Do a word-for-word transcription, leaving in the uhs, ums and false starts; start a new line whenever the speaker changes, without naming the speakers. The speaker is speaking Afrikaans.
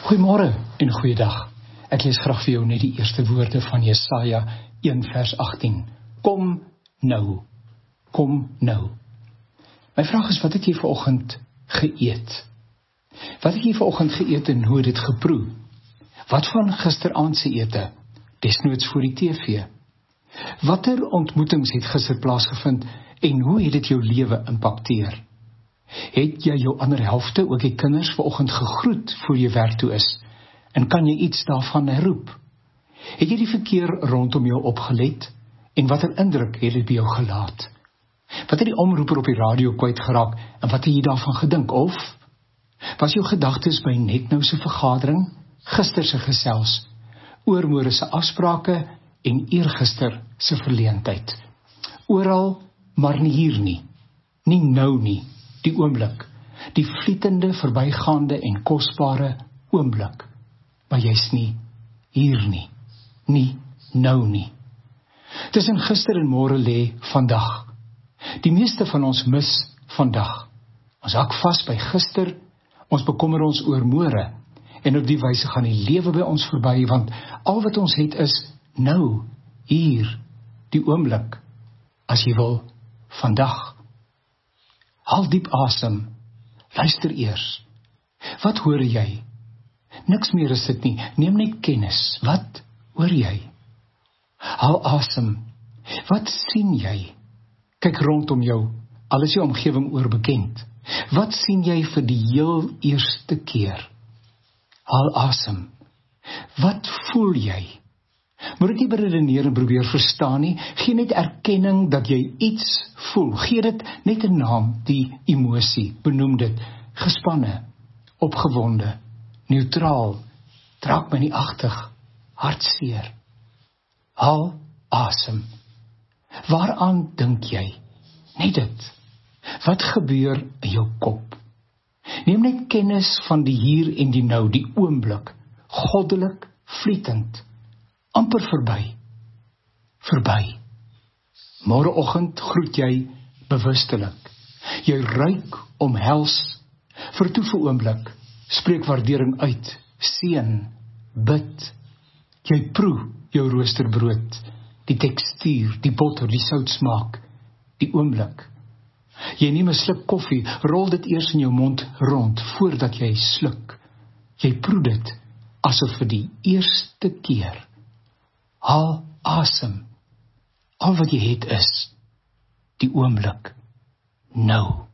Goeiemôre en goeiedag. Ek lees graag vir jou net die eerste woorde van Jesaja een vers agttien. Kom nou, kom nou. My vraag is, wat het jy vanoggend geëet? Wat het jy vanoggend geëet en hoe het dit geproe? Wat van gisteraand se ete? Desnoods voor die T V. Watter ontmoetings het gister plaasgevind en hoe het dit jou lewe impakteer? Het jy jou ander helfte, ook die kinders, vanoggend gegroet voor jy werk toe is? En kan jy iets daarvan herroep? Het jy die verkeer rondom jou opgelet? En watter indruk het dit by jou gelaat? Wat het die omroeper op die radio kwytgeraak en wat het jy daarvan gedink? Of was jou gedagtes by net nou se vergadering, gister se gesels, oormôre se afsprake en eergister se verleentheid? Oral, maar nie hier nie. Nie nou nie, die oomblik, die vlietende, verbygaande en kosbare oomblik. Maar jy's nie hier nie, nie nou nie. Tussen gister en môre lê vandag. Die meeste van ons mis vandag. Ons hak vas by gister, ons bekommer ons oor môre, en op die wyse gaan die lewe by ons verby, want al wat ons het is nou, hier, die oomblik, as jy wil, vandag. Haal diep asem, luister eers. Wat hoor jy? Niks meer is dit nie, neem net kennis. Wat hoor jy? Haal asem. Wat sien jy? Kyk rondom jou, al is jou omgewing oorbekend. Wat sien jy vir die heel eerste keer? Haal asem. Wat voel jy? Moet dit nie beredeneer en probeer verstaan nie, gee net erkenning dat jy iets voel. Gee dit net 'n naam, die emosie, benoem dit, gespanne, opgewonde, neutraal, draakmenie-agtig, hartseer. Haal asem. Waaraan dink jy? Net dit. Wat gebeur in jou kop? Neem net kennis van die hier en die nou, die oomblik, goddelik, vlietend, amper verby, verby. Môreoggend groet jy bewustelik. Jy ruik, omhels, vertoef 'n oomblik, spreek waardering uit, seën, bid. Jy proe jou roosterbrood, die tekstuur, die botter, die soutsmaak, die oomblik. Jy neem 'n sluk koffie, rol dit eers in jou mond rond, voordat jy sluk. Jy proe dit, asof vir die eerste keer. Haal asem. Al wat jy het is die oomblik nou.